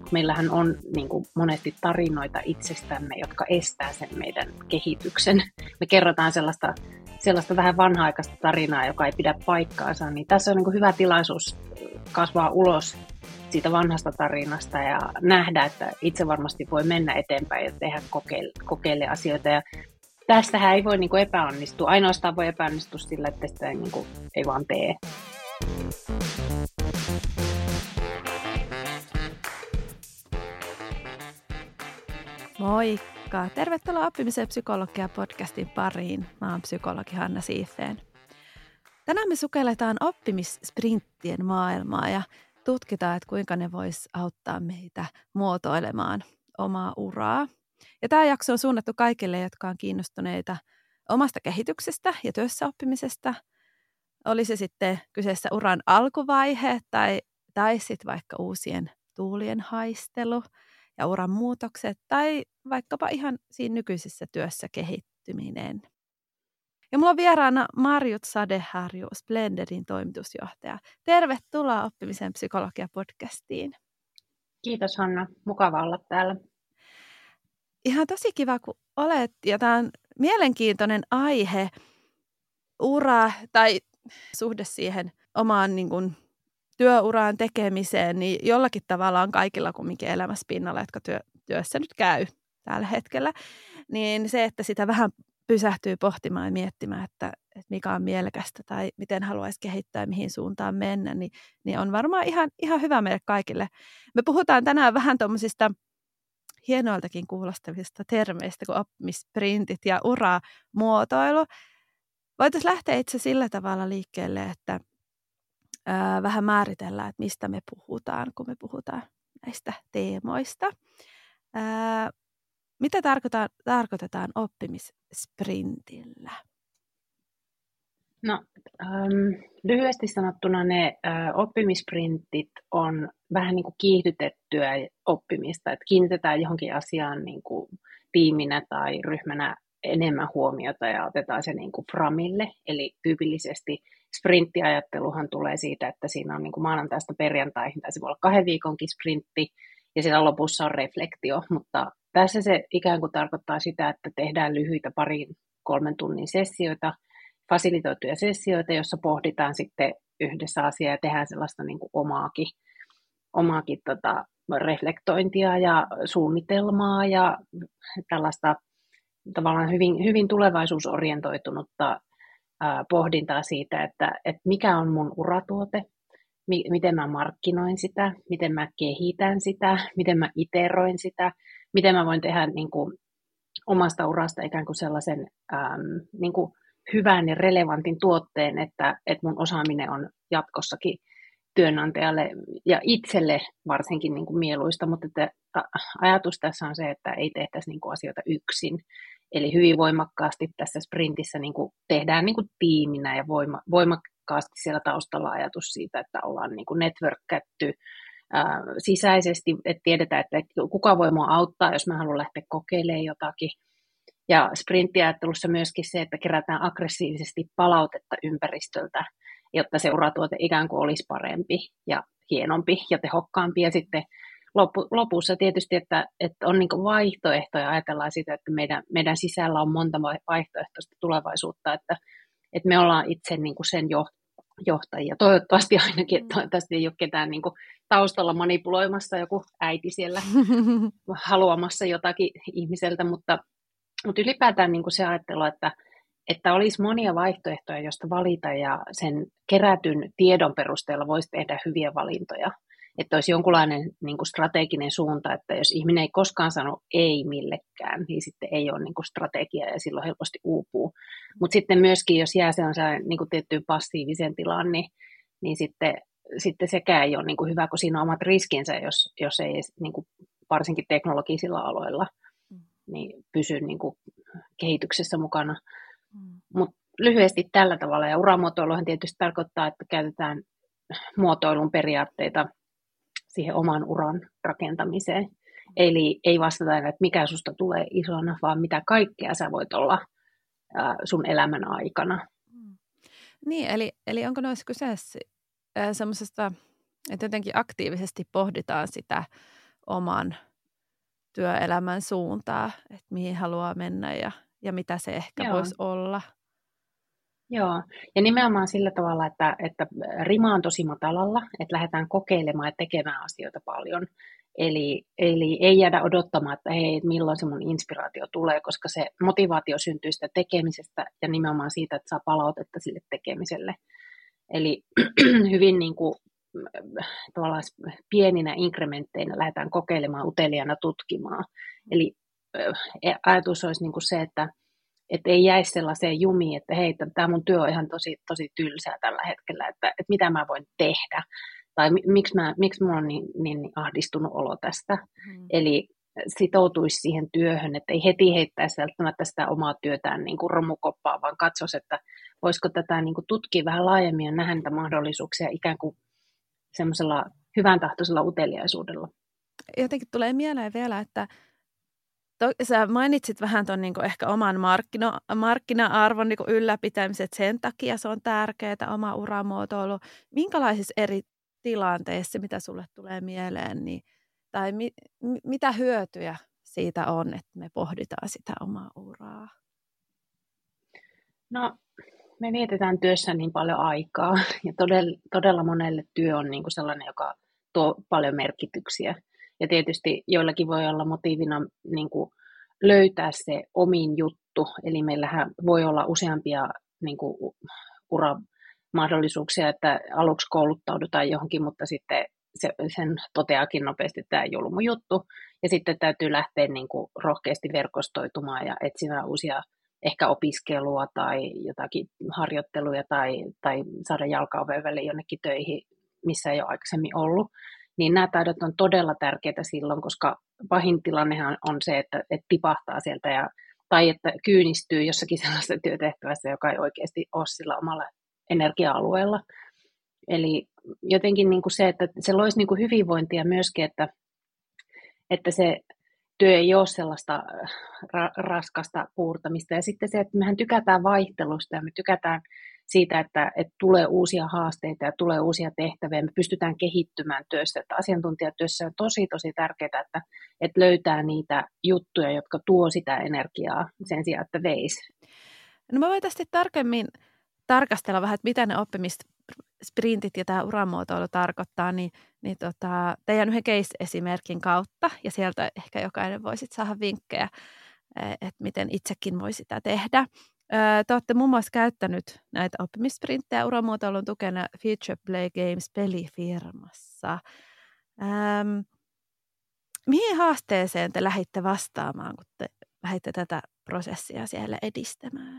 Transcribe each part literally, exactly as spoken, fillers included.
Meillähän on niin kuin monesti tarinoita itsestämme, jotka estää sen meidän kehityksen. Me kerrotaan sellaista, sellaista vähän vanha-aikaista tarinaa, joka ei pidä paikkaansa. Niin tässä on niin kuin hyvä tilaisuus kasvaa ulos siitä vanhasta tarinasta ja nähdä, että itse varmasti voi mennä eteenpäin ja tehdä kokeille, kokeille asioita. Ja tästähän ei voi niin kuin epäonnistua. Ainoastaan voi epäonnistua sillä, että sitä ei, niin kuin, ei vaan tee. Moikka! Tervetuloa Oppimisen psykologia podcastin pariin. Mä oon psykologi Hanna Siiffeen. Tänään me sukelletaan oppimissprinttien maailmaa ja tutkitaan, että kuinka ne vois auttaa meitä muotoilemaan omaa uraa. Ja tämä jakso on suunnattu kaikille, jotka on kiinnostuneita omasta kehityksestä ja työssäoppimisesta. Oli se sitten kyseessä uran alkuvaihe tai, tai sitten vaikka uusien tuulien haistelu ja uran muutokset tai vaikkapa ihan siinä nykyisessä työssä kehittyminen. Ja mulla on vieraana Marjut Sadeharju, Splendidin toimitusjohtaja. Tervetuloa Oppimisen psykologia podcastiin. Kiitos Hanna, mukava olla täällä. Ihan tosi kiva, kun olet, ja tämä on mielenkiintoinen aihe, ura tai suhde siihen omaan niin kuin, työuraan tekemiseen, niin jollakin tavalla on kaikilla kumminkin elämässä pinnalla, jotka työ, työssä nyt käy tällä hetkellä, niin se, että sitä vähän pysähtyy pohtimaan ja miettimään, että, että mikä on mielekästä tai miten haluaisi kehittää ja mihin suuntaan mennä, niin, niin on varmaan ihan, ihan hyvä meille kaikille. Me puhutaan tänään vähän tuommoisista hienoiltakin kuulostavista termeistä kuin oppimissprintit ja uramuotoilu. Voitaisiin lähteä itse sillä tavalla liikkeelle, että ää, vähän määritellään, että mistä me puhutaan, kun me puhutaan näistä teemoista. Ää, mitä tarkoitetaan, tarkoitetaan oppimissprintillä? No, ähm, lyhyesti sanottuna ne äh, oppimissprintit on vähän niin kuin kiihdytettyä oppimista, että kiinnitetään johonkin asiaan niin kuin tiiminä tai ryhmänä enemmän huomiota ja otetaan se niin kuin framille, eli tyypillisesti sprinttiajatteluhan tulee siitä, että siinä on niin kuin maanantaista perjantaihin, tai se voi olla kahden viikonkin sprintti, ja siellä lopussa on reflektio, mutta tässä se ikään kuin tarkoittaa sitä, että tehdään lyhyitä parin kolmen tunnin sessioita, fasilitoituja sessioita, joissa pohditaan sitten yhdessä asiaa ja tehdään sellaista niin kuin omaakin, omaakin tota, reflektointia ja suunnitelmaa ja tällaista tavallaan hyvin, hyvin tulevaisuusorientoitunutta ää, pohdintaa siitä, että, että mikä on mun uratuote, mi- miten mä markkinoin sitä, miten mä kehitän sitä, miten mä iteroin sitä, miten mä voin tehdä niin kuin, omasta urasta ikään kuin sellaisen äm, niin kuin hyvän ja relevantin tuotteen, että, että mun osaaminen on jatkossakin työnantajalle ja itselle varsinkin niin kuin mieluista, mutta että ajatus tässä on se, että ei tehtäisi niin kuin asioita yksin. Eli hyvin voimakkaasti tässä sprintissä niin kuin tehdään niin kuin tiiminä ja voima, voimakkaasti siellä taustalla ajatus siitä, että ollaan niin kuin networkkätty ää, sisäisesti, että tiedetään, että kuka voi mua auttaa, jos mä haluan lähteä kokeilemaan jotakin. Ja sprinttiajattelussa myöskin se, että kerätään aggressiivisesti palautetta ympäristöltä, jotta se uratuote ikään kuin olisi parempi ja hienompi ja tehokkaampi. Ja sitten loppu, lopussa tietysti, että, että on niin kuin vaihtoehtoja, ajatellaan sitä, että meidän, meidän sisällä on monta vaihtoehtoista tulevaisuutta, että, että me ollaan itse niin kuin sen johtajia. Toivottavasti ainakin, että toivottavasti ei ole ketään niin kuin taustalla manipuloimassa joku äiti siellä haluamassa jotakin ihmiseltä, mutta Mutta ylipäätään niin kuin se ajattelu, että, että olisi monia vaihtoehtoja, joista valita ja sen kerätyn tiedon perusteella voisi tehdä hyviä valintoja. Että olisi jonkunlainen niin kuin strateginen suunta, että jos ihminen ei koskaan sano ei millekään, niin sitten ei ole niin kuin strategia ja silloin helposti uupuu. Mutta sitten myöskin, jos jää sellaiseen niin kuin tiettyyn passiivisen tilaan, niin, niin sitten, sitten sekään ei ole niin kuin hyvä, kun siinä on omat riskinsä, jos, jos ei niin kuin varsinkin teknologisilla aloilla niin pysy niin kuin kehityksessä mukana. Mm. Mutta lyhyesti tällä tavalla, ja uramuotoiluhan tietysti tarkoittaa, että käytetään muotoilun periaatteita siihen oman uran rakentamiseen. Eli ei vastata, että mikä susta tulee isona, vaan mitä kaikkea sä voit olla ää, sun elämän aikana. Mm. Niin, eli, eli onko noissa kyseessä semmoisesta, että jotenkin aktiivisesti pohditaan sitä oman työelämän suuntaa, että mihin haluaa mennä ja, ja mitä se ehkä Joo. voisi olla. Joo, ja nimenomaan sillä tavalla, että, että rima on tosi matalalla, että lähdetään kokeilemaan ja tekemään asioita paljon. Eli, eli ei jäädä odottamaan, että hei, milloin se mun inspiraatio tulee, koska se motivaatio syntyy sitä tekemisestä ja nimenomaan siitä, että saa palautetta sille tekemiselle. Eli hyvin niin kuin, tavallaan pieninä inkrementteinä lähdetään kokeilemaan, uteliaana tutkimaan. Eli ajatus olisi niin kuin se, että että ei jäisi sellaiseen jumiin, että hei, tämä mun työ on ihan tosi, tosi tylsää tällä hetkellä, että, että mitä mä voin tehdä, tai miksi, mä, miksi mulla on niin, niin, niin ahdistunut olo tästä. Hmm. Eli sitoutuisi siihen työhön, että ei heti heittäisi välttämättä sitä omaa työtään niin kuin romukoppaa, vaan katsoisi, että voisiko tätä niin kuin tutkia vähän laajemmin ja nähdä niitä mahdollisuuksia ikään kuin semmoisella hyvän tahtoisella uteliaisuudella. Jotenkin tulee mieleen vielä, että To, sä mainitsit vähän tuon niin ehkä oman markkino, markkina-arvon niin ylläpitämisen, että sen takia se on tärkeää, oma uramuotoilu. Minkälaisissa eri tilanteissa, mitä sulle tulee mieleen, niin, tai mi, mitä hyötyjä siitä on, että me pohditaan sitä omaa uraa? No, me vietetään työssä niin paljon aikaa, ja todella, todella monelle työ on niin kuin sellainen, joka tuo paljon merkityksiä. Ja tietysti joillakin voi olla motiivina niin kuin löytää se omin juttu, eli meillähän voi olla useampia niin kuin uramahdollisuuksia, että aluksi kouluttaudutaan johonkin, mutta sitten se, sen toteakin nopeasti, että tämä ei ollut mun juttu, ja sitten täytyy lähteä niin kuin rohkeasti verkostoitumaan ja etsimään uusia ehkä opiskelua tai jotakin harjoitteluja tai, tai saada jalkaoven väliin jonnekin töihin, missä ei ole aikaisemmin ollut. Niin nämä taidot on todella tärkeitä silloin, koska pahin tilannehan on se, että, että tipahtaa sieltä ja, tai että kyynistyy jossakin sellaisessa työtehtävässä, joka ei oikeasti ole sillä omalla energia-alueella. Eli jotenkin niin kuin se, että se loisi niin kuin hyvinvointia myöskin, että, että se työ ei ole sellaista ra- raskasta puurtamista. Ja sitten se, että mehän tykätään vaihtelusta ja me tykätään siitä, että, että tulee uusia haasteita ja tulee uusia tehtäviä. Me pystytään kehittymään työssä. Että asiantuntijatyössä on tosi, tosi tärkeää, että, että löytää niitä juttuja, jotka tuo sitä energiaa sen sijaan, että veisi. No mä voitaisiin tarkemmin tarkastella vähän, että mitä ne oppimissprintit ja tämä uramuotoilu tarkoittaa, niin, niin tota, teidän yhden case-esimerkin kautta, ja sieltä ehkä jokainen voisit saada vinkkejä, että miten itsekin voi sitä tehdä. Te olette muun muassa käyttänyt näitä oppimissprinttejä uramuotoilun tukena Future Play Games -pelifirmassa. Ähm, mihin haasteeseen te lähditte vastaamaan, kun te lähditte tätä prosessia siellä edistämään?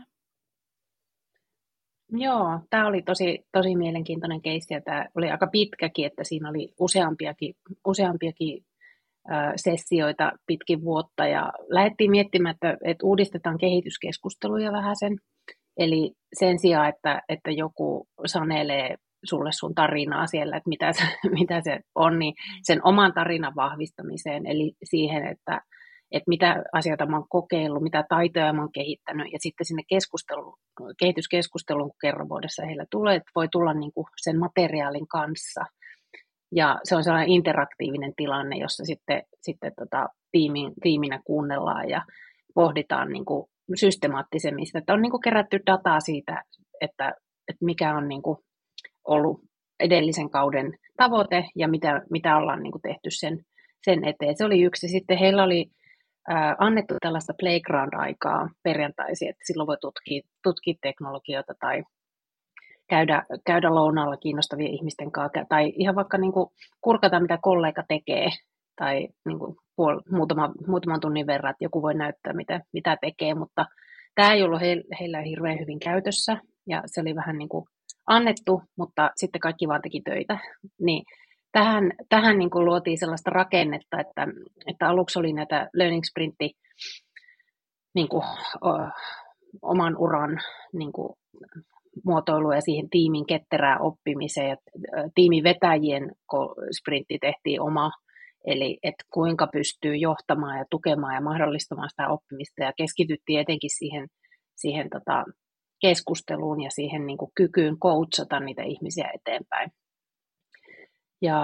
Joo, tämä oli tosi, tosi mielenkiintoinen keissi ja tämä oli aika pitkäkin, että siinä oli useampiakin, useampiakin äh, sessioita pitkin vuotta ja lähdettiin miettimään, että, että uudistetaan kehityskeskusteluja vähän sen. Eli sen sijaan, että, että joku sanelee sulle sun tarinaa siellä, että mitä se, mitä se on, niin sen oman tarinan vahvistamiseen, eli siihen, että että mitä asioita mä oon kokeillut, mitä taitoja mä oon kehittänyt, ja sitten sinne keskustelu, kehityskeskusteluun, kun kerran vuodessa heillä tulee, että voi tulla niin kuin sen materiaalin kanssa. Ja se on sellainen interaktiivinen tilanne, jossa sitten, sitten tota, tiimin, tiiminä kuunnellaan ja pohditaan niin kuin systemaattisemmin. Että on niin kuin kerätty dataa siitä, että, että mikä on niin kuin ollut edellisen kauden tavoite ja mitä, mitä ollaan niin kuin tehty sen, sen eteen. Se oli yksi. Sitten heillä oli annettu tällaista playground-aikaa perjantaisin, että silloin voi tutkia, tutkia teknologioita tai käydä, käydä lounaalla kiinnostavien ihmisten kanssa, tai ihan vaikka niin kuin kurkata, mitä kollega tekee, tai niin kuin puol, muutama, muutaman tunnin verran, että joku voi näyttää, mitä, mitä tekee, mutta tämä ei ollut he, heillä hirveän hyvin käytössä, ja se oli vähän niin kuin annettu, mutta sitten kaikki vaan teki töitä, niin Tähän, tähän niin kuin luotiin sellaista rakennetta, että, että aluksi oli näitä learning sprintti niin kuin, o, oman uran niin kuin, muotoilua ja siihen tiimin ketterää oppimiseen. Ja tiimin vetäjien sprintti tehtiin oma, eli että kuinka pystyy johtamaan ja tukemaan ja mahdollistamaan sitä oppimista. Ja keskityttiin etenkin siihen, siihen tota, keskusteluun ja siihen niin kuin kykyyn coachata niitä ihmisiä eteenpäin. Ja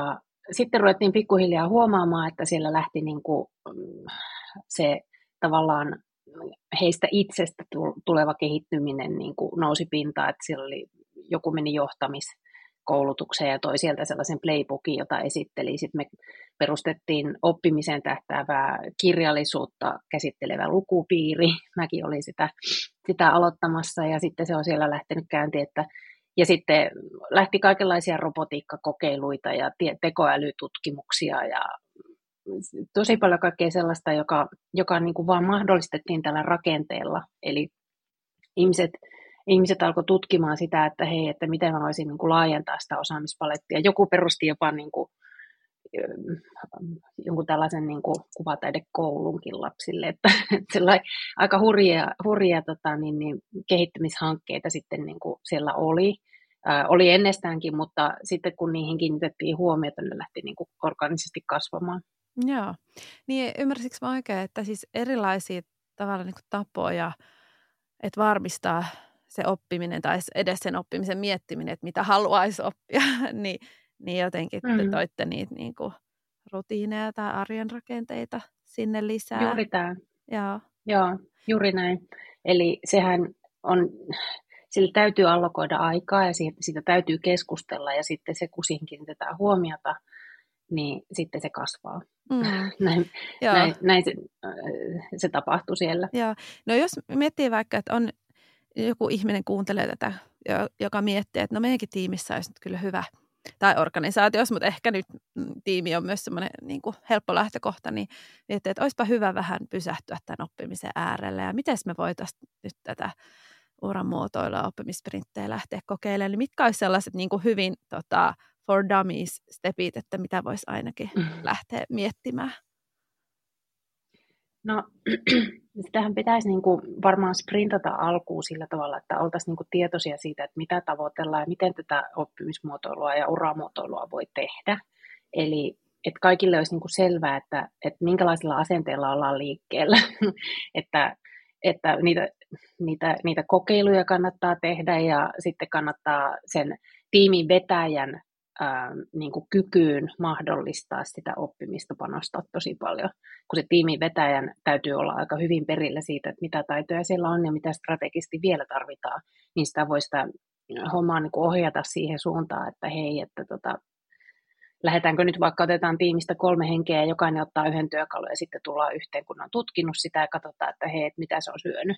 sitten ruvettiin pikkuhiljaa huomaamaan, että siellä lähti niin kuin se tavallaan heistä itsestä tuleva kehittyminen niin kuin nousi pintaan, että siellä oli, joku meni johtamiskoulutukseen ja toi sieltä sellaisen playbookin, jota esitteli. Sitten me perustettiin oppimiseen tähtäävää kirjallisuutta käsittelevä lukupiiri. Mäkin olin sitä, sitä aloittamassa ja sitten se on siellä lähtenyt käyntiin, että ja sitten lähti kaikenlaisia robotiikkakokeiluita ja tekoälytutkimuksia ja tosi paljon kaikkea sellaista, joka, joka niin kuin vaan mahdollistettiin tällä rakenteella. Eli ihmiset, ihmiset alkoi tutkimaan sitä, että hei, että miten mä voisin niin kuin laajentaa sitä osaamispalettia. Joku perusti jopa niin kuin, jonkun tällaisen niin kuin kuvataidekoulunkin lapsille, että, että aika hurjia, hurjia tota, niin, niin, kehittymishankkeita sitten niin kuin siellä oli. Ää, oli ennestäänkin, mutta sitten kun niihin kiinnitettiin huomiota, ne lähti niin kuin organisesti kasvamaan. Joo. Niin ymmärsikö mä oikein, että siis erilaisia tavalla niin kuin tapoja, että varmistaa se oppiminen tai edes sen oppimisen miettiminen, että mitä haluaisi oppia, niin, niin jotenkin mm. te toitte niitä niin kuin rutiineja tai arjen rakenteita sinne lisää. Juuri tämä. Joo. Joo, juuri näin. Eli sehän on, sillä täytyy allokoida aikaa ja siitä, siitä täytyy keskustella ja sitten se, kun siihen kiinnitetään huomiota, niin sitten se kasvaa. Mm. näin, näin, näin se, se tapahtuu siellä. Joo. No jos miettii vaikka, että on joku ihminen kuuntelee tätä, joka miettii, että no meidänkin tiimissä olisi nyt kyllä hyvä, tai organisaatiossa, mutta ehkä nyt tiimi on myös semmoinen niin kuin helppo lähtökohta, niin miettii, että olisipa hyvä vähän pysähtyä tämän oppimisen äärelle, ja miten me voitaisiin nyt tätä uran muotoilua oppimissprinttejä lähteä kokeilemaan, eli mitkä olisi sellaiset niin kuin hyvin tota, for dummies-stepit, että mitä voisi ainakin lähteä miettimään? No, sitähän pitäisi niin kuin varmaan sprintata alkuun sillä tavalla, että oltaisiin niin kuin tietoisia siitä, että mitä tavoitellaan ja miten tätä oppimismuotoilua ja uramuotoilua voi tehdä. Eli että kaikille olisi niin kuin selvää, että, että minkälaisella asenteella ollaan liikkeellä, että, että niitä, niitä, niitä kokeiluja kannattaa tehdä ja sitten kannattaa sen tiimin vetäjän Ää, niin kuin kykyyn mahdollistaa sitä oppimista panostaa tosi paljon, kun se tiimin vetäjän täytyy olla aika hyvin perillä siitä, että mitä taitoja siellä on ja mitä strategisesti vielä tarvitaan, niin sitä voi sitä hommaa niin kuin ohjata siihen suuntaan, että hei, että tota, lähdetäänkö nyt vaikka otetaan tiimistä kolme henkeä ja jokainen ottaa yhden työkalun ja sitten tullaan yhteen, kun on tutkinut sitä ja katsotaan, että hei, että mitä se on syönyt,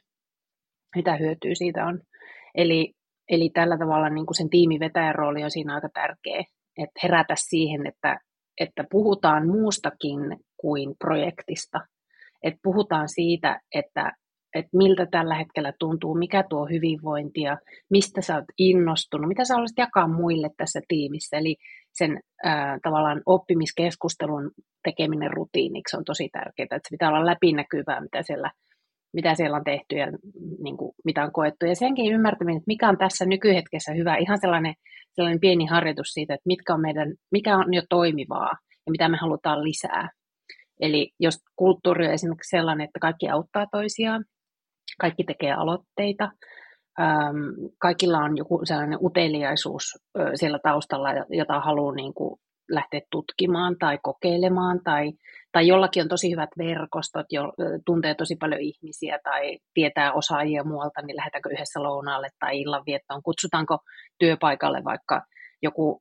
mitä hyötyä siitä on. Eli Eli tällä tavalla niin kuin sen tiimivetäjän rooli on siinä aika tärkeä, että herätä siihen, että, että puhutaan muustakin kuin projektista. Että puhutaan siitä, että, että miltä tällä hetkellä tuntuu, mikä tuo hyvinvointia, mistä sä oot innostunut, mitä sä haluaisit jakaa muille tässä tiimissä. Eli sen ää, tavallaan oppimiskeskustelun tekeminen rutiiniksi on tosi tärkeää, että se pitää olla läpinäkyvää, mitä siellä mitä siellä on tehty ja niin kuin, mitä on koettu. Ja senkin ymmärtäminen, että mikä on tässä nykyhetkessä hyvä, ihan sellainen, sellainen pieni harjoitus siitä, että mitkä on meidän, mikä on jo toimivaa ja mitä me halutaan lisää. Eli jos kulttuuri on esimerkiksi sellainen, että kaikki auttaa toisiaan, kaikki tekee aloitteita, ähm, kaikilla on joku sellainen uteliaisuus äh, siellä taustalla, jota haluaa niin kuin, lähteä tutkimaan tai kokeilemaan, tai, tai jollakin on tosi hyvät verkostot, jo, tuntee tosi paljon ihmisiä tai tietää osaajia muualta, niin lähdetäänkö yhdessä lounaalle tai illanviettoon, kutsutaanko työpaikalle vaikka joku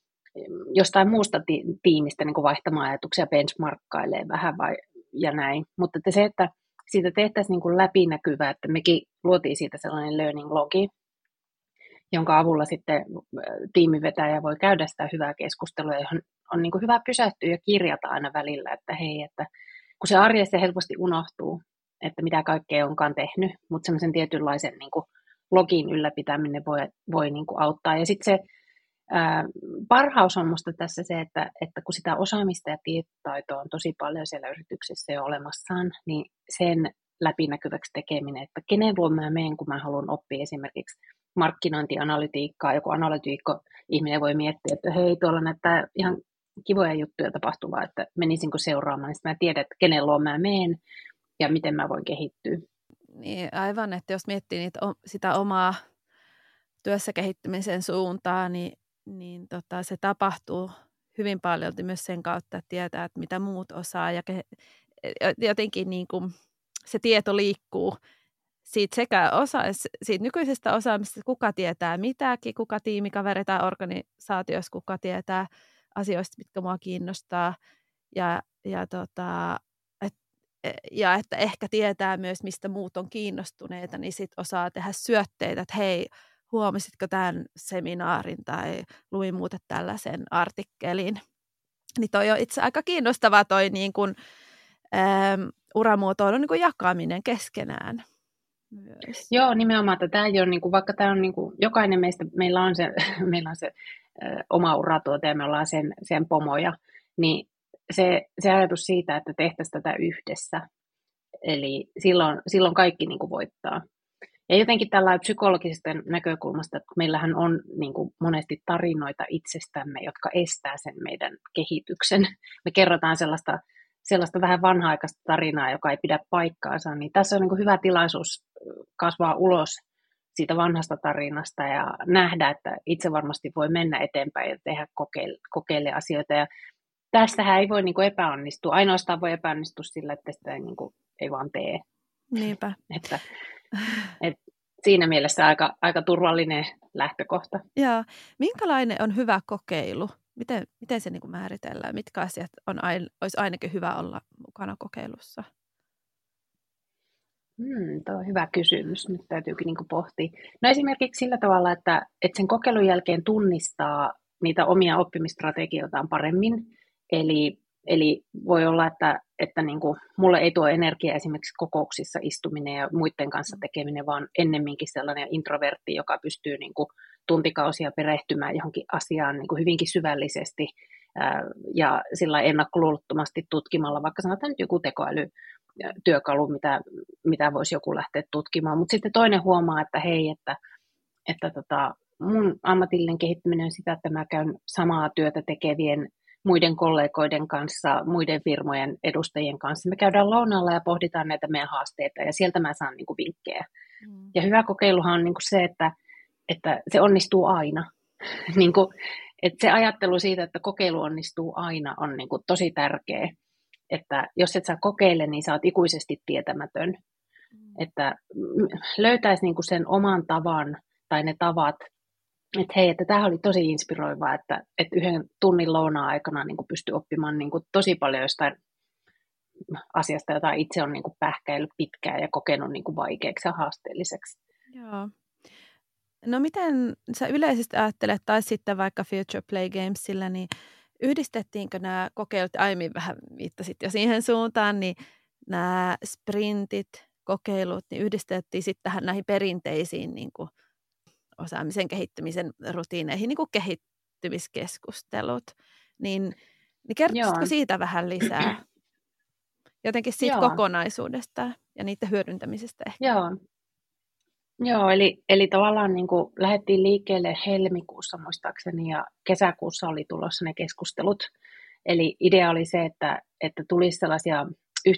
jostain muusta ti- tiimistä niin kuin vaihtamaan ajatuksia, benchmarkkailee vähän vai, ja näin. Mutta että se, että siitä tehtäisiin niin kuin läpinäkyvää, että mekin luotiin siitä sellainen learning logi, jonka avulla sitten tiimivetäjä voi käydä sitä hyvää keskustelua, johon on niin kuin hyvä pysähtyä ja kirjata aina välillä, että hei, että kun se arjessa helposti unohtuu, että mitä kaikkea onkaan tehnyt, mutta semmoisen tietynlaisen niin kuin login ylläpitäminen voi, voi niin kuin auttaa. Ja sitten se ää, parhaus on musta tässä se, että, että kun sitä osaamista ja tietotaitoa on tosi paljon siellä yrityksessä jo olemassaan, niin sen läpinäkyväksi tekeminen, että kenen luo mä menen, kun mä haluan oppia esimerkiksi markkinointianalytiikkaa, joku analytiikko ihminen voi miettiä, että hei, tuolla näyttää ihan kivoja juttuja tapahtuvaa, että menisinkö seuraamaan, niin sitten mä tiedän, että kenen luo mä menen ja miten mä voin kehittyä. Niin, aivan, että jos miettii niitä, sitä omaa työssä kehittymisen suuntaa, niin, niin tota, se tapahtuu hyvin paljon myös sen kautta, että tietää, että mitä muut osaa ja jotenkin niin kuin se tieto liikkuu siitä sekä osa, siitä nykyisestä osaamisesta, kuka tietää mitäkin, kuka tiimikaveri tai organisaatiossa, kuka tietää asioista, mitkä mua kiinnostaa ja, ja, tota, et, ja että ehkä tietää myös, mistä muut on kiinnostuneita, niin sit osaa tehdä syötteitä, että hei, huomasitko tämän seminaarin tai luin muuten tällaisen artikkelin. Niin toi on itse aika kiinnostavaa toi niin kuin, äm, uramuotoilun niin kuin jakaminen keskenään. Myös. Joo, nimenomaan, että tämä ei ole, niin kuin, vaikka tämä on niin kuin, jokainen meistä, meillä on se, meillä on se ö, oma uratuote ja me ollaan sen, sen pomoja, niin se, se ajatus siitä, että tehtäisiin tätä yhdessä, eli silloin, silloin kaikki niin kuin voittaa. Ja jotenkin tällä psykologisesta näkökulmasta, että meillähän on niin kuin monesti tarinoita itsestämme, jotka estää sen meidän kehityksen. Me kerrotaan sellaista, sellaista vähän vanha-aikaista tarinaa, joka ei pidä paikkaansa, niin tässä on niin kuin hyvä tilaisuus kasvaa ulos siitä vanhasta tarinasta ja nähdä, että itse varmasti voi mennä eteenpäin ja tehdä kokeile, kokeile asioita. Ja tästähän ei voi niin kuin epäonnistua. Ainoastaan voi epäonnistua sillä, että sitä ei, niin kuin, ei vaan tee. Niinpä. että, että siinä mielessä aika, aika turvallinen lähtökohta. Joo. Minkälainen on hyvä kokeilu? Miten, miten se niin kuin määritellään? Mitkä asiat on aina, olisi ainakin hyvä olla mukana kokeilussa? Hmm, tuo on hyvä kysymys. Nyt täytyykin niin kuin pohtia. No esimerkiksi sillä tavalla, että, että sen kokeilun jälkeen tunnistaa niitä omia oppimistrategioitaan paremmin. Eli, eli voi olla, että, että niin kuin, mulle ei tuo energiaa esimerkiksi kokouksissa istuminen ja muiden kanssa tekeminen, vaan ennemminkin sellainen introvertti, joka pystyy niin kuin, tuntikausia perehtymään johonkin asiaan niin kuin hyvinkin syvällisesti ää, ja sillä ennakkoluulottomasti tutkimalla, vaikka sanotaan nyt joku tekoälytyökalu, mitä, mitä voisi joku lähteä tutkimaan. Mutta sitten toinen huomaa, että hei, että, että tota, mun ammatillinen kehittyminen on sitä, että mä käyn samaa työtä tekevien muiden kollegoiden kanssa, muiden firmojen edustajien kanssa. Me käydään lounaalla ja pohditaan näitä meidän haasteita ja sieltä mä saan niin kuin vinkkejä. Mm. Ja hyvä kokeiluhan on niin kuin se, että, että se onnistuu aina. niin kuin, että se ajattelu siitä, että kokeilu onnistuu aina on niin kuin tosi tärkeä. Että jos et sä kokeile, niin sä oot ikuisesti tietämätön. Mm. Että löytäisi niin kuin sen oman tavan tai ne tavat, että hei, että tämä oli tosi inspiroivaa, että, että yhden tunnin lounaan aikana niin kuin pystyi oppimaan niin kuin tosi paljon jostain asiasta, jota itse on niin kuin pähkäillyt pitkään ja kokenut niin kuin vaikeaksi ja haasteelliseksi. Joo. No miten sä yleisesti ajattelet, tai sitten vaikka Future Play Gamesillä, niin yhdistettiinkö nämä kokeilut, aiemmin vähän viittasit jo siihen suuntaan, niin nämä sprintit, kokeilut, niin yhdistettiin sitten tähän näihin perinteisiin niin kuin osaamisen kehittymisen rutiineihin, niin kuin kehittymiskeskustelut, niin, niin kertoisitko Joo. siitä vähän lisää? Jotenkin siitä Joo. kokonaisuudesta ja niiden hyödyntämisestä ehkä. Joo, Joo eli, eli tavallaan niin kuin lähdettiin liikkeelle helmikuussa muistaakseni ja kesäkuussa oli tulossa ne keskustelut. Eli idea oli se, että, että tulisi sellaisia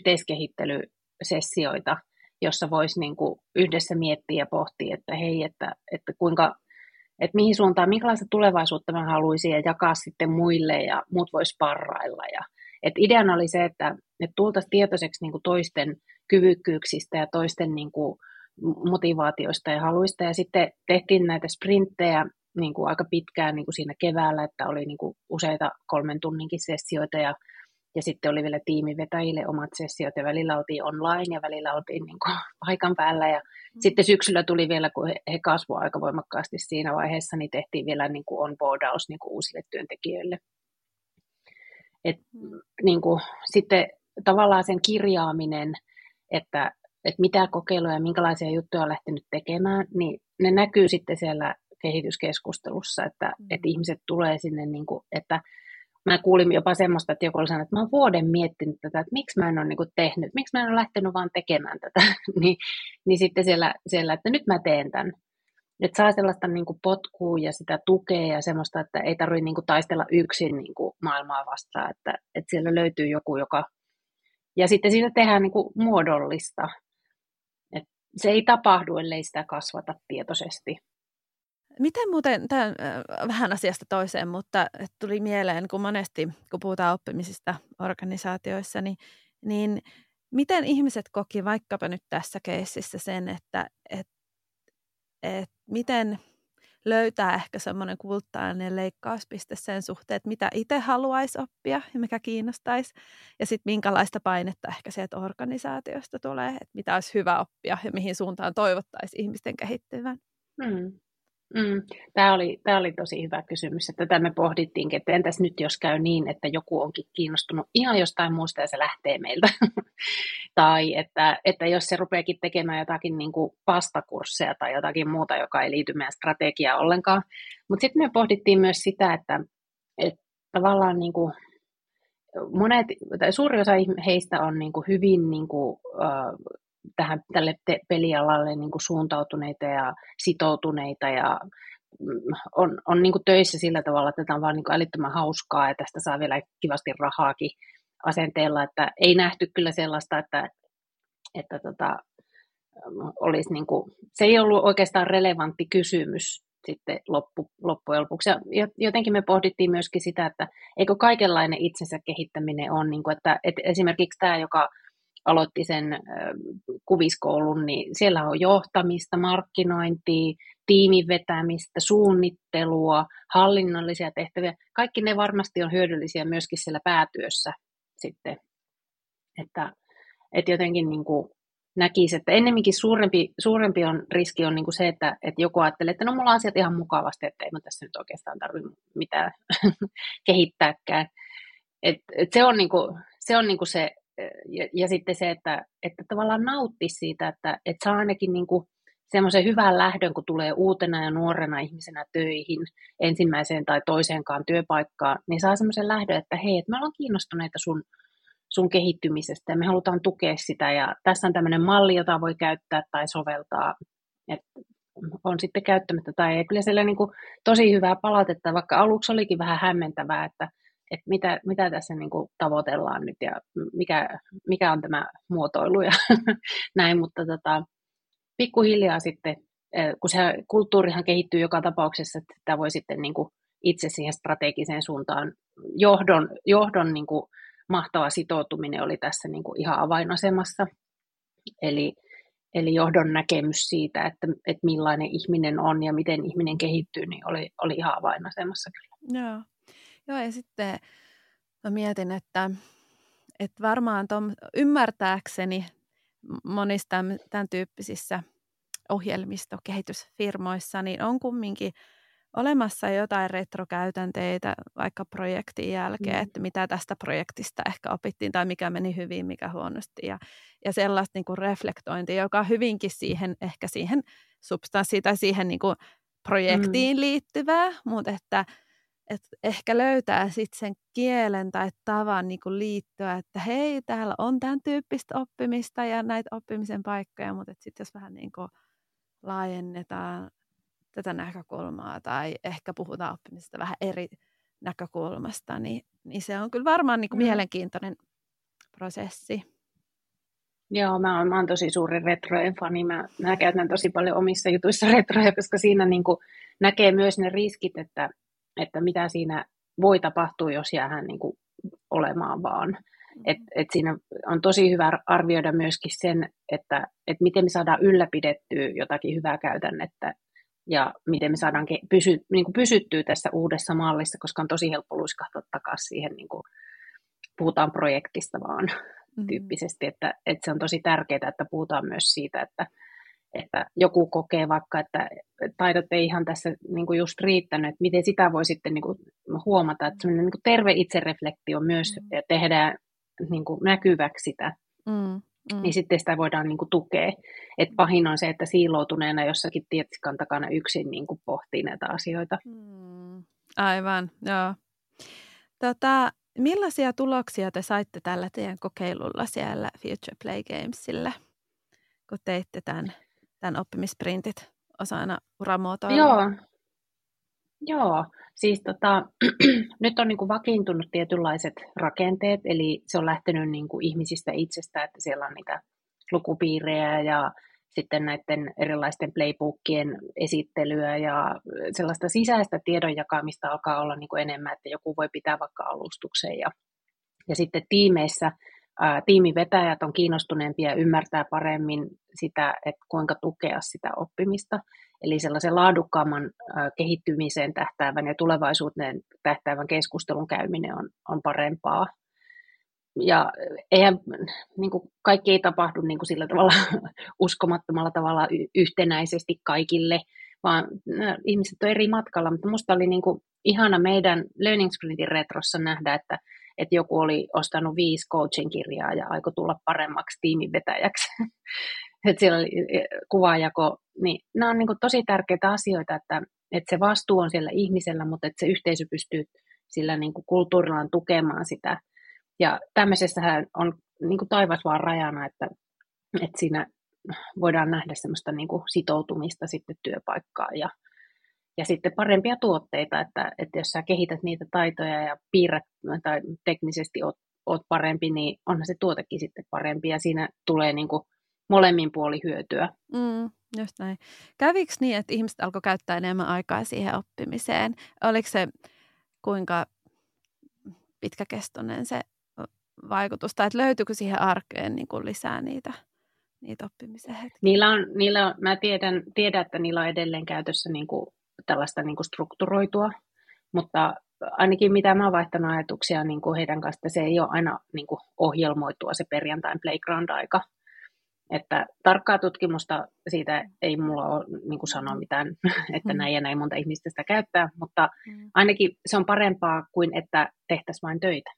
yhteiskehittelysessioita, jossa voisi niin kuin yhdessä miettiä ja pohtia, että hei, että, että kuinka, että mihin suuntaan, minkälaista tulevaisuutta mä haluaisin ja jakaa sitten muille ja muut vois parrailla. Ja, että ideana oli se, että, että tultaisiin tietoiseksi niin kuin toisten kyvykkyyksistä ja toisten niin kuin motivaatioista ja haluista. Ja sitten tehtiin näitä sprinttejä niin kuin aika pitkään niin kuin siinä keväällä, että oli niin kuin useita kolmen tunninkin sessioita ja Ja sitten oli vielä tiimivetäjille omat sessiot ja välillä oltiin online ja välillä oltiin niin kuin paikan päällä. Ja mm. sitten syksyllä tuli vielä, kun he, he kasvoivat aika voimakkaasti siinä vaiheessa, niin tehtiin vielä niin kuin onboardaus niin kuin uusille työntekijöille. Et, mm. niin kuin, sitten tavallaan sen kirjaaminen, että, että mitä kokeiluja ja minkälaisia juttuja on lähtenyt tekemään, niin ne näkyy sitten siellä kehityskeskustelussa, että, mm. että ihmiset tulee sinne, niin kuin, että mä kuulin jopa semmoista, että joku oli sanonut, että mä oon vuoden miettinyt tätä, että miksi mä en ole niin kuin tehnyt, miksi mä en ole lähtenyt vaan tekemään tätä, niin, niin sitten siellä, siellä, että nyt mä teen tämän. Että saa sellaista niin kuin potkua ja sitä tukea ja semmoista, että ei tarvitse niin kuin taistella yksin niin kuin maailmaa vastaan, että, että siellä löytyy joku, joka... Ja sitten siitä tehdään niin kuin muodollista. Että se ei tapahdu, ellei sitä kasvata tietoisesti. Miten muuten, tämän, vähän asiasta toiseen, mutta tuli mieleen, kun monesti, kun puhutaan oppimisesta organisaatioissa, niin, niin miten ihmiset koki vaikkapa nyt tässä keississä sen, että et, et miten löytää ehkä semmoinen kultainen leikkauspiste sen suhteen, että mitä itse haluaisi oppia ja mikä kiinnostaisi, ja sitten minkälaista painetta ehkä sieltä organisaatiosta tulee, että mitä olisi hyvä oppia ja mihin suuntaan toivottaisiin ihmisten kehittyvän. Mm. Mm. Tämä oli, tämä oli tosi hyvä kysymys, että tätä me pohdittiinkin, että entäs nyt jos käy niin, että joku onkin kiinnostunut ihan jostain muusta ja se lähtee meiltä. Tai että, että jos se rupeakin tekemään jotakin niin kuin pastakursseja tai jotakin muuta, joka ei liity meidän strategiaan ollenkaan. Mutta sitten me pohdittiin myös sitä, että, että tavallaan niin kuin monet, tai suuri osa heistä on niin kuin hyvin niin kuin, uh, tähän tälle te- pelialalle niin kuin suuntautuneita ja sitoutuneita ja on, on niin kuin töissä sillä tavalla, että tämä on vaan niin kuin älyttömän hauskaa ja tästä saa vielä kivasti rahaakin asenteella, että ei nähty kyllä sellaista, että, että tota, olisi niin kuin, se ei ollut oikeastaan relevantti kysymys sitten loppu, loppujen lopuksi. Ja jotenkin me pohdittiin myöskin sitä, että eikö kaikenlainen itsensä kehittäminen on, niin kuin, että, että esimerkiksi tämä, joka aloitti sen kuviskoulun, niin siellä on johtamista, markkinointia, tiimin vetämistä, suunnittelua, hallinnollisia tehtäviä. Kaikki ne varmasti on hyödyllisiä myöskin siellä päätyössä sitten. Että, että jotenkin niin kuin näkisi, että ennemminkin suurempi, suurempi on, riski on niin kuin se, että, että joku ajattelee, että no mulla on asiat ihan mukavasti, että ei mä tässä nyt oikeastaan tarvitse mitään kehittääkään. Et, et se on, niin kuin, se, on niin kuin se, ja, ja sitten se, että, että tavallaan nauttisi siitä, että, että saa ainakin niin kuin semmoisen hyvän lähdön, kun tulee uutena ja nuorena ihmisenä töihin, ensimmäiseen tai toiseenkaan työpaikkaan, niin saa semmoisen lähdön, että hei, että me ollaan kiinnostuneita sun, sun kehittymisestä ja me halutaan tukea sitä ja tässä on tämmöinen malli, jota voi käyttää tai soveltaa, että on sitten käyttämättä tai ei. Kyllä siellä niin kuin tosi hyvää palautetta, vaikka aluksi olikin vähän hämmentävää, että, että mitä, mitä tässä niin kuin tavoitellaan nyt ja mikä, mikä on tämä muotoilu ja näin, mutta tota, pikkuhiljaa sitten, kun se kulttuurihan kehittyy joka tapauksessa, että tämä voi sitten niin kuin itse siihen strategiseen suuntaan, johdon, johdon niin kuin mahtava sitoutuminen oli tässä niin kuin ihan avainasemassa, eli, eli johdon näkemys siitä, että, että millainen ihminen on ja miten ihminen kehittyy, niin oli, oli ihan avainasemassa kyllä. Joo, Joo ja sitten mä mietin, että, että varmaan tom, ymmärtääkseni monissa tämän tyyppisissä ohjelmistokehitysfirmoissa, niin on kumminkin olemassa jotain retrokäytänteitä vaikka projektin jälkeen, mm. että mitä tästä projektista ehkä opittiin tai mikä meni hyvin, mikä huonosti ja, ja sellaista niin kuin reflektointia, joka on hyvinkin siihen, ehkä siihen substanssiin tai siihen niin kuin projektiin mm. liittyvää, mutta että että ehkä löytää sitten sen kielen tai tavan niin kuin liittyä, että hei, täällä on tämän tyyppistä oppimista ja näitä oppimisen paikkoja, mutta sitten jos vähän niin kuin laajennetaan tätä näkökulmaa tai ehkä puhutaan oppimisesta vähän eri näkökulmasta, niin, niin se on kyllä varmaan niin kuin mm. mielenkiintoinen prosessi. Joo, mä oon, mä oon tosi suuri retrojen fani. Mä, mä käytän tosi paljon omissa jutuissa retroja, koska siinä niin kuin näkee myös ne riskit, että, että mitä siinä voi tapahtua, jos jäähän niin kuin olemaan vaan. Mm. Et, et siinä on tosi hyvä arvioida myöskin sen, että, että miten me saadaan ylläpidettyä jotakin hyvää käytännettä ja miten me saadaan pysy, niin kuin pysyttyä tässä uudessa mallissa, koska on tosi helppo luiskahtaa takaisin siihen, niin kuin puhutaan projektista vaan mm-hmm. tyyppisesti, että, että se on tosi tärkeää, että puhutaan myös siitä, että, että joku kokee vaikka, että taidot ei ihan tässä niin kuin just riittänyt, että miten sitä voi sitten niin kuin huomata, että semmoinen niin kuin terve itsereflektio myös mm-hmm. ja tehdään niin kuin näkyväksi sitä. Mm. Mm. Niin sitten sitä voidaan niin kuin tukea. Et pahin on se, että siiloutuneena jossakin tietsikan takana yksin niin kuin pohtii näitä asioita. Mm. Aivan, joo. Tota, millaisia tuloksia te saitte tällä teidän kokeilulla siellä Future Play Gamesillä, kun teitte tämän, tämän oppimisprintit osana uramuotoilua? Joo, Joo. siis tota, nyt on niin kuin vakiintunut tietynlaiset rakenteet, eli se on lähtenyt niin kuin ihmisistä itsestä, että siellä on niitä lukupiirejä ja sitten näiden erilaisten playbookien esittelyä ja sellaista sisäistä tiedon jakamista alkaa olla niin kuin enemmän, että joku voi pitää vaikka alustuksen. Ja, ja sitten tiimeissä ää, tiimivetäjät on kiinnostuneempia ja ymmärtää paremmin sitä, että kuinka tukea sitä oppimista. Eli sellaisen laadukkaamman ää, kehittymiseen tähtäävän ja tulevaisuuteen tähtäävän keskustelun käyminen on, on parempaa. Ja eihän, niin kuin kaikki ei tapahdu niin kuin sillä tavalla uskomattomalla tavalla y- yhtenäisesti kaikille, vaan no, ihmiset on eri matkalla, mutta musta oli niin kuin ihana meidän Learning Sprintin retrossa nähdä, että, että joku oli ostanut viisi coaching-kirjaa ja aikoi tulla paremmaksi tiimivetäjäksi. Että siellä oli kuvaajako, niin nämä on niin kuin tosi tärkeitä asioita, että, että se vastuu on siellä ihmisellä, mutta että se yhteisö pystyy sillä niin kuin kulttuurillaan tukemaan sitä. Ja tämmöisessähän on niin kuin taivas vaan rajana, että, että siinä voidaan nähdä semmoista niin kuin sitoutumista sitten työpaikkaan ja, ja sitten parempia tuotteita, että, että jos sä kehität niitä taitoja ja piirrät tai teknisesti oot, oot parempi, niin onhan se tuotekin sitten parempi ja siinä tulee niin kuin molemmin puoli hyötyä. Mm, just näin. Kävikö niin, että ihmiset alkoi käyttää enemmän aikaa siihen oppimiseen? Oliko se kuinka pitkäkestoinen se vaikutusta, että löytyykö siihen arkeen niin kuin lisää niitä, niitä oppimisen hetkiä? Niillä on, niillä on, mä tiedän, tiedän, että niillä on edelleen käytössä niin kuin tällaista niin kuin strukturoitua, mutta ainakin mitä mä oon vaihtanut ajatuksia niin kuin heidän kanssa, se ei ole aina niin kuin ohjelmoitua se perjantain playground-aika. Että tarkkaa tutkimusta siitä ei mulla ole niin kuin sanoa mitään, että näin ja näin monta ihmistä sitä käyttää, mutta ainakin se on parempaa kuin että tehtäisiin vain töitä.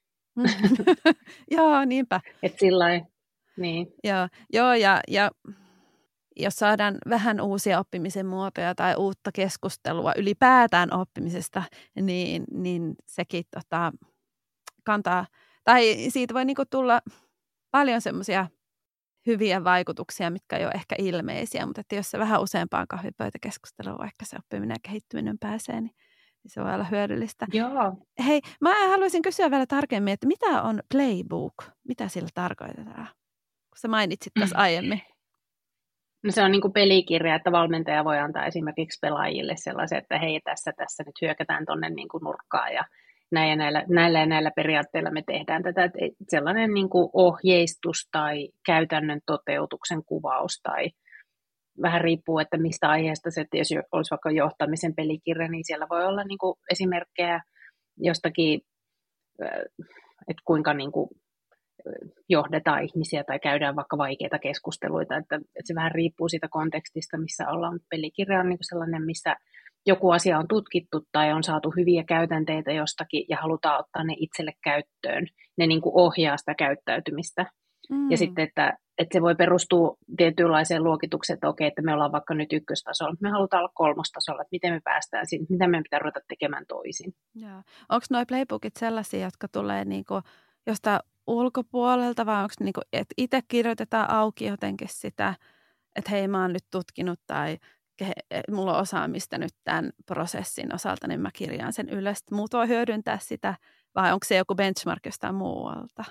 Joo, niinpä. Että sillain, niin. Joo, joo ja, ja jos saadaan vähän uusia oppimisen muotoja tai uutta keskustelua ylipäätään oppimisesta, niin, niin sekin tota, kantaa, tai siitä voi niinku tulla paljon semmoisia hyviä vaikutuksia, mitkä ei ole ehkä ilmeisiä, mutta että jos se vähän useampaan kahvipöytäkeskusteluun vaikka se oppiminen ja kehittyminen pääsee, niin se voi olla hyödyllistä. Joo. Hei, mä haluaisin kysyä vielä tarkemmin, että mitä on playbook? Mitä sillä tarkoitetaan? Kun sä mainitsit tässä aiemmin. No se on niin kuin pelikirja, että valmentaja voi antaa esimerkiksi pelaajille sellaisen, että hei, tässä, tässä nyt hyökätään tuonne niin kuin nurkkaan ja näin ja näillä, näillä ja näillä periaatteilla me tehdään tätä. Että sellainen niin kuin ohjeistus tai käytännön toteutuksen kuvaus tai vähän riippuu, että mistä aiheesta se, että jos olisi vaikka johtamisen pelikirja, niin siellä voi olla niin kuin esimerkkejä jostakin, että kuinka niin kuin johdetaan ihmisiä tai käydään vaikka vaikeita keskusteluita, että, että se vähän riippuu siitä kontekstista, missä ollaan. Pelikirja on niin kuin sellainen, missä joku asia on tutkittu tai on saatu hyviä käytänteitä jostakin ja halutaan ottaa ne itselle käyttöön. Ne niin kuin ohjaa sitä käyttäytymistä. Mm. Ja sitten, että, että se voi perustua tietynlaiseen luokitukseen, että okei, että me ollaan vaikka nyt ykköstasolla, me halutaan olla kolmostasolla, että miten me päästään sinne, mitä meidän pitää ruveta tekemään toisin. Onko nuo playbookit sellaisia, jotka tulee niinku jostain ulkopuolelta vai onko niinku, että itse kirjoitetaan auki jotenkin sitä, että hei mä oon nyt tutkinut tai mulla on osaamista nyt tämän prosessin osalta, niin mä kirjaan sen ylös. Muut voi hyödyntää sitä vai onko se joku benchmark jostain muualta?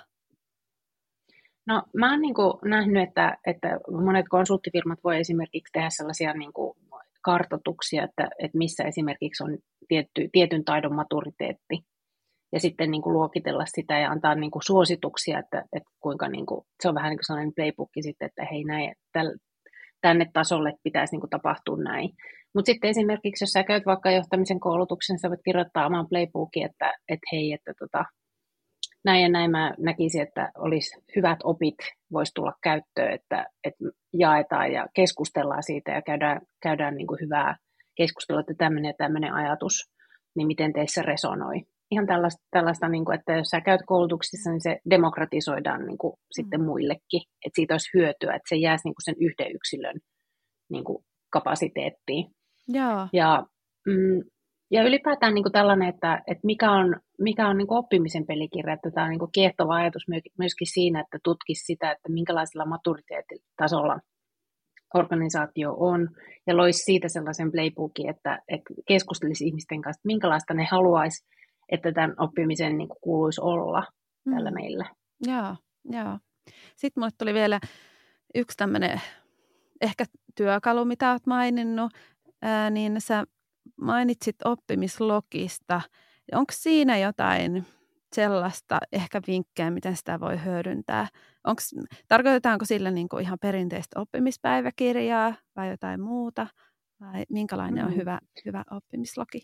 No mä oon niin kuin nähnyt, että, että monet konsulttifirmat voi esimerkiksi tehdä sellaisia niin kuin kartoituksia, että, että missä esimerkiksi on tietty, tietyn taidon maturiteetti. Ja sitten niin kuin luokitella sitä ja antaa niin kuin suosituksia, että, että kuinka niin kuin, se on vähän niin kuin sellainen playbook sitten, että hei näin, täl, tänne tasolle pitäisi niin kuin tapahtua näin. Mutta sitten esimerkiksi, jos sä käyt vaikka johtamisen koulutuksen, sä voit kirjoittaa oman playbookin, että, että hei, että tota, näin ja näin mä näkisin, että olisi hyvät opit, voisi tulla käyttöön, että, että jaetaan ja keskustellaan siitä ja käydään, käydään niin kuin hyvää keskustelua, että tämmöinen ja tämmöinen ajatus, niin miten teissä resonoi. Ihan tällaista, tällaista niin kuin, että jos sä käyt koulutuksissa, niin se demokratisoidaan niin kuin, mm. sitten muillekin, että siitä olisi hyötyä, että se jäisi niin kuin sen yhden yksilön niin kuin, kapasiteettiin. Joo. Ja, mm, ja ylipäätään niin kuin tällainen, että, että mikä on, mikä on niin kuin oppimisen pelikirja, että tämä on niin kuin kiehtova ajatus myöskin siinä, että tutkisi sitä, että minkälaisella maturiteettitasolla organisaatio on, ja loisi siitä sellaisen playbookin, että, että keskustelisi ihmisten kanssa, että minkälaista ne haluaisi, että tämän oppimisen niin kuin kuuluisi olla mm. tällä meillä. Joo, joo. Sitten mulle tuli vielä yksi tämmöinen ehkä työkalu, mitä olet maininnut, ää, niin sä mainitsit oppimislogista. Onko siinä jotain sellaista ehkä vinkkejä, miten sitä voi hyödyntää? Onks, tarkoitetaanko sillä niin kuin ihan perinteistä oppimispäiväkirjaa vai jotain muuta? Vai minkälainen on Mm. hyvä, hyvä oppimislogi?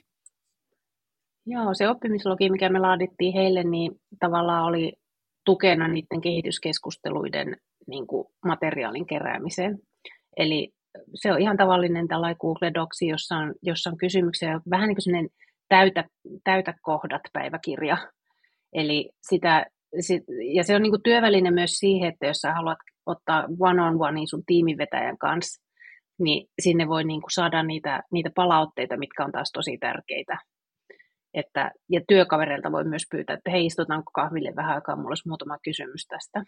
Joo, se oppimislogi, mikä me laadittiin heille, niin tavallaan oli tukena niiden kehityskeskusteluiden niin kuin materiaalin keräämiseen. Eli se on ihan tavallinen tällainen Google Docs, jossa on, jossa on kysymyksiä, vähän niin kuin sellainen täytä, täytä kohdat päiväkirja. Eli sitä, sit, ja se on niin kuin työväline myös siihen, että jos sä haluat ottaa one-on-one niin sun tiimivetäjän kanssa, niin sinne voi niin kuin saada niitä, niitä palautteita, mitkä on taas tosi tärkeitä. Että, ja työkavereilta voi myös pyytää, että hei, istutaanko kahville vähän aikaa, mulla olisi muutama kysymys tästä.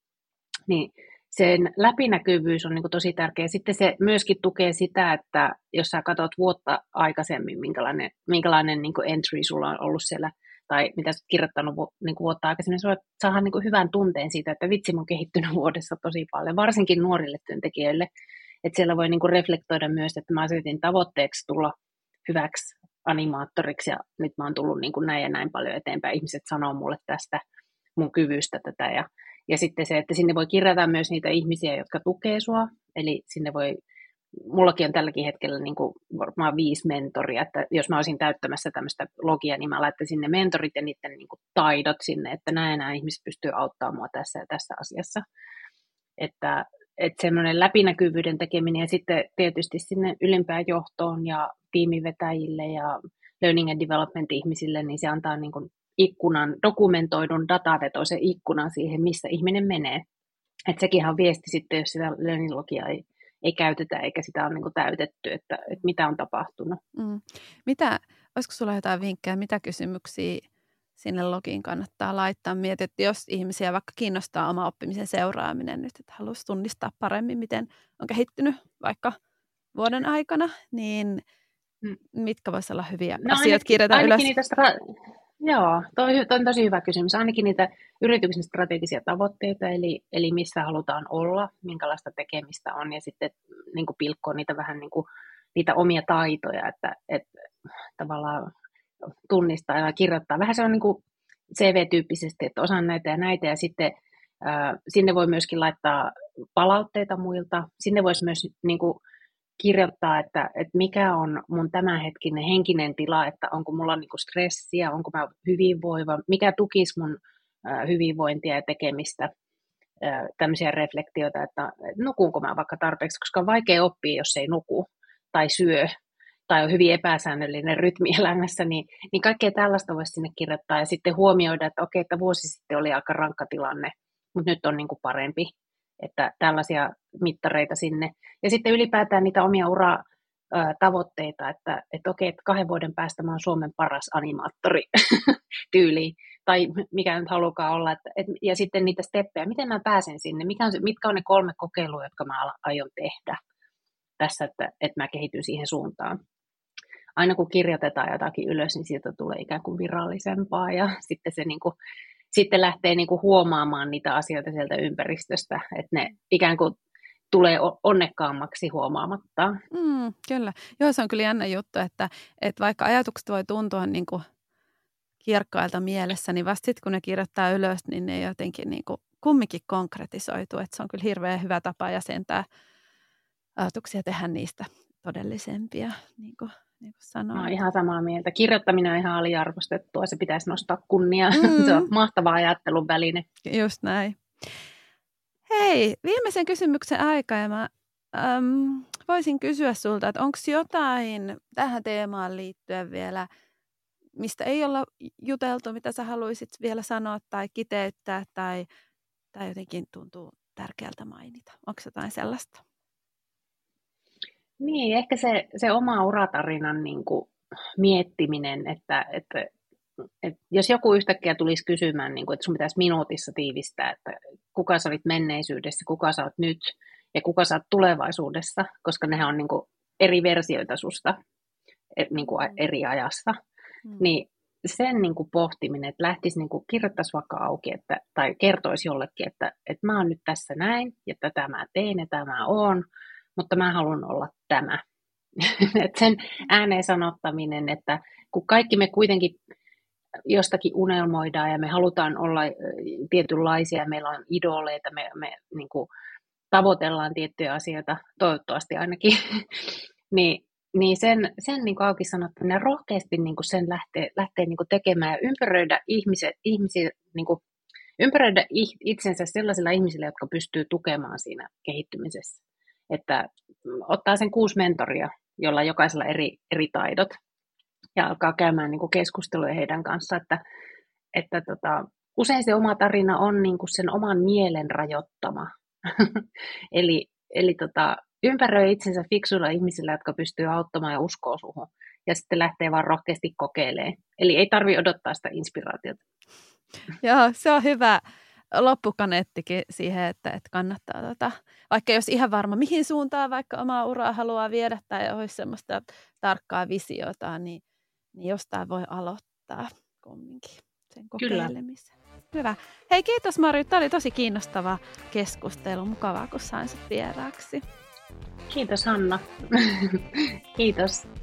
Niin sen läpinäkyvyys on niin kuin tosi tärkeä. Sitten se myöskin tukee sitä, että jos sä katsot vuotta aikaisemmin, minkälainen, minkälainen niin kuin entry sulla on ollut siellä, tai mitä sä oot kirjoittanut niin kuin vuotta aikaisemmin, niin sä saadaan niin kuin hyvän tunteen siitä, että vitsi, mä oon kehittynyt vuodessa tosi paljon, varsinkin nuorille työntekijöille. Että siellä voi niin kuin reflektoida myös, että mä asetin tavoitteeksi tulla hyväksi animaattoriksi, ja nyt mä oon tullut niin kuin näin ja näin paljon eteenpäin. Ihmiset sanoo mulle tästä mun kyvystä tätä, ja, ja sitten se, että sinne voi kirjata myös niitä ihmisiä, jotka tukee sua, eli sinne voi, mullakin on tälläkin hetkellä niin kuin varmaan viisi mentoria, että jos mä olisin täyttämässä tämmöistä logia, niin mä laittaisin ne mentorit ja niiden niin kuin taidot sinne, että näin nämä ihmiset pystyy auttamaan mua tässä ja tässä asiassa. Että että semmoinen läpinäkyvyyden tekeminen ja sitten tietysti sinne ylimpään johtoon ja tiimivetäjille ja learning and development ihmisille, niin se antaa niin kuin ikkunan, dokumentoidun datavetoisen ikkunan siihen, missä ihminen menee. Että sekin on viesti sitten, jos sitä learning logia ei, ei käytetä eikä sitä ole niin kuin täytetty, että, että mitä on tapahtunut. Mm. Mitä, olisiko sulla jotain vinkkejä, mitä kysymyksiä sinne logiin kannattaa laittaa? Mietit, että jos ihmisiä vaikka kiinnostaa oma oppimisen seuraaminen nyt, että haluaisi tunnistaa paremmin, miten on kehittynyt vaikka vuoden aikana, niin mitkä voisivat olla hyviä no, asioita kirjata ylös? Niitä stra- Joo, toi, toi on tosi hyvä kysymys. Ainakin niitä yrityksen strategisia tavoitteita, eli, eli missä halutaan olla, minkälaista tekemistä on, ja sitten niin kuin pilkkoa niitä vähän niin kuin, niitä omia taitoja, että, että tavallaan tunnistaa ja kirjoittaa. Vähän se on niin kuin C V-tyyppisesti, että osaan näitä ja näitä, ja sitten äh, sinne voi myöskin laittaa palautteita muilta. Sinne voisi myös niin kuin kirjoittaa, että, että mikä on mun tämänhetkinen henkinen tila, että onko mulla niin kuin stressiä, onko mä hyvinvoiva, mikä tukisi mun äh, hyvinvointia ja tekemistä, äh, tämmöisiä reflektioita, että nukuunko mä vaikka tarpeeksi, koska on vaikea oppia, jos ei nuku tai syö, tai on hyvin epäsäännöllinen rytmi elämässä, niin, niin kaikkea tällaista voisi sinne kirjoittaa ja sitten huomioida, että okei, että vuosi sitten oli aika rankka tilanne, mutta nyt on niin kuin parempi, että tällaisia mittareita sinne. Ja sitten ylipäätään niitä omia uratavoitteita, että, että okei, että kahden vuoden päästä mä oon Suomen paras animaattori tyyliin, tai mikä nyt halukaan olla, että, et, ja sitten niitä steppejä, miten mä pääsen sinne, mikä on se, mitkä on ne kolme kokeilua, jotka mä aion tehdä tässä, että, että mä kehityn siihen suuntaan. Aina kun kirjoitetaan jotakin ylös, niin siitä tulee ikään kuin virallisempaa ja sitten se niin kuin, sitten lähtee niin kuin huomaamaan niitä asioita sieltä ympäristöstä, että ne ikään kuin tulee onnekkaammaksi huomaamatta. Mm, kyllä. Joo, se on kyllä jännä juttu, että, että vaikka ajatukset voi tuntua niin kuin kirkkailta mielessä, niin vasta sitten kun ne kirjoittaa ylös, niin ne jotenkin niin kuin kumminkin konkretisoituu. Että se on kyllä hirveän hyvä tapa jäsentää ajatuksia, tehdä niistä todellisempia, niin kuin Niin kuin sanoin. No, ihan samaa mieltä. Kirjoittaminen on ihan aliarvostettua, se pitäisi nostaa kunniaa. Mm. Se on mahtava ajattelun väline. Just näin. Hei, viimeisen kysymyksen aika ja mä äm, voisin kysyä sulta, että onko jotain tähän teemaan liittyen vielä, mistä ei olla juteltu, mitä sä haluaisit vielä sanoa tai kiteyttää tai, tai jotenkin tuntuu tärkeältä mainita. Onko jotain sellaista? Niin, ehkä se, se oma uratarinan niin kuin miettiminen, että, että, että jos joku yhtäkkiä tulisi kysymään, niin kuin, että sun pitäisi minuutissa tiivistää, että kuka sä olit menneisyydessä, kuka sä oot nyt ja kuka sä oot tulevaisuudessa, koska nehän on niin kuin eri versioita susta niin kuin eri ajasta, mm. niin sen niin kuin pohtiminen, että lähtisi niin kuin kirjoittaisi vaikka auki, että, tai kertoisi jollekin, että, että mä oon nyt tässä näin ja tätä mä teen ja tämä mä oon, mutta mä haluan olla tämä. Et sen ääneen sanottaminen, että kun kaikki me kuitenkin jostakin unelmoidaan ja me halutaan olla tietynlaisia, meillä on idoleita, me, me niin kuin tavoitellaan tiettyjä asioita, toivottavasti ainakin, niin, niin sen, sen niin kuin auki sanottaminen rohkeasti niin kuin sen lähtee, lähtee niin kuin tekemään ja ympäröidä ihmiset, ihmisiä, niin kuin ympäröidä itsensä sellaisilla ihmisillä, jotka pystyy tukemaan siinä kehittymisessä. Että ottaa sen kuusi mentoria, jolla jokaisella eri, eri taidot, ja alkaa käymään niin kuin keskusteluja heidän kanssaan, että, että tota, usein se oma tarina on niin kuin sen oman mielen rajoittama. eli eli tota, ympäröi itsensä fiksuilla ihmisillä, jotka pystyy auttamaan ja uskoo suhun, ja sitten lähtee vaan rohkeasti kokeilemaan. Eli ei tarvitse odottaa sitä inspiraatiota. Joo, se on hyvä loppukaneettikin siihen, että, että kannattaa, tota, vaikka jos ihan varma, mihin suuntaan vaikka omaa uraa haluaa viedä tai olisi semmoista tarkkaa visiota, niin, niin jostain voi aloittaa kumminkin sen kokeilemisen. Kyllä. Hyvä. Hei, kiitos Marju. Tämä oli tosi kiinnostava keskustelu. Mukavaa, kun sain sut vieraaksi. Kiitos Hanna. Kiitos.